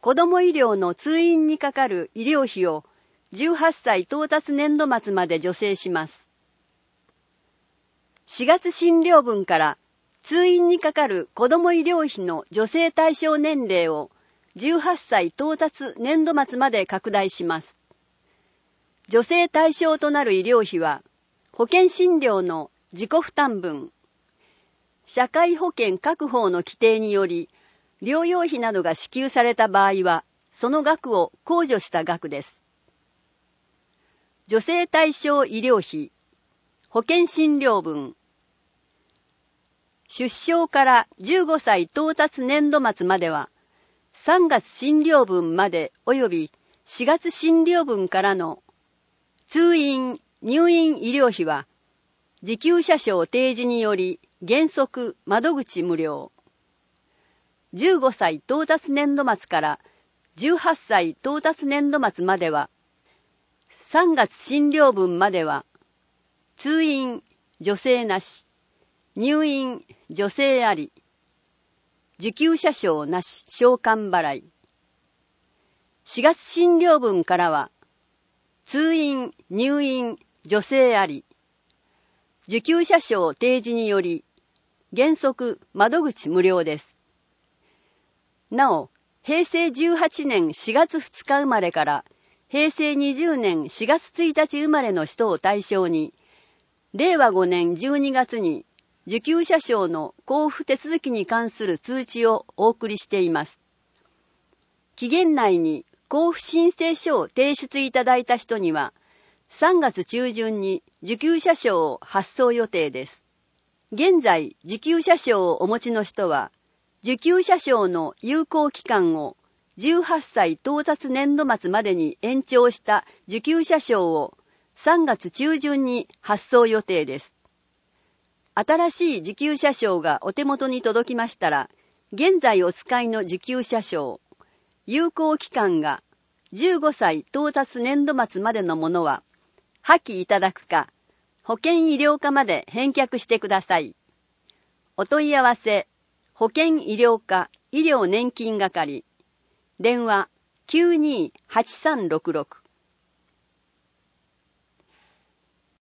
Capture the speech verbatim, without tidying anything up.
子ども医療の通院にかかる医療費をじゅうはっさい到達年度末まで助成します。しがつ診療分から通院にかかる子ども医療費の助成対象年齢をじゅうはっさい到達年度末まで拡大します。助成対象となる医療費は、保険診療の自己負担分、社会保険各法の規定により、療養費などが支給された場合は、その額を控除した額です。助成対象医療費、保険診療分、出生からじゅうごさい到達年度末までは、さんがつ診療分まで及びしがつ診療分からの通院・入院医療費は、受給者証提示により原則窓口無料。じゅうごさい到達年度末からじゅうはっさい到達年度末までは、さんがつ診療分までは、通院助成なし、入院助成あり、受給者証なし償還払い。しがつ診療分からは、通院、入院、助成あり。受給者証提示により、原則窓口無料です。なお、へいせいじゅうはちねんしがつふつか生まれからへいせいにじゅうねんしがつついたち生まれの人を対象に、れいわごねんじゅうにがつに受給者証の交付手続きに関する通知をお送りしています。期限内に交付申請書を提出いただいた人には、さんがつちゅうじゅんに受給者証を発送予定です。現在、受給者証をお持ちの人は、受給者証の有効期間をじゅうはっさい到達年度末までに延長した受給者証をさんがつちゅうじゅんに発送予定です。新しい受給者証がお手元に届きましたら、現在お使いの受給者証、有効期間がじゅうごさい到達年度末までのものは、破棄いただくか、保険医療課まで返却してください。お問い合わせ、保険医療課医療年金係、電話 きゅうにーはちさんろくろく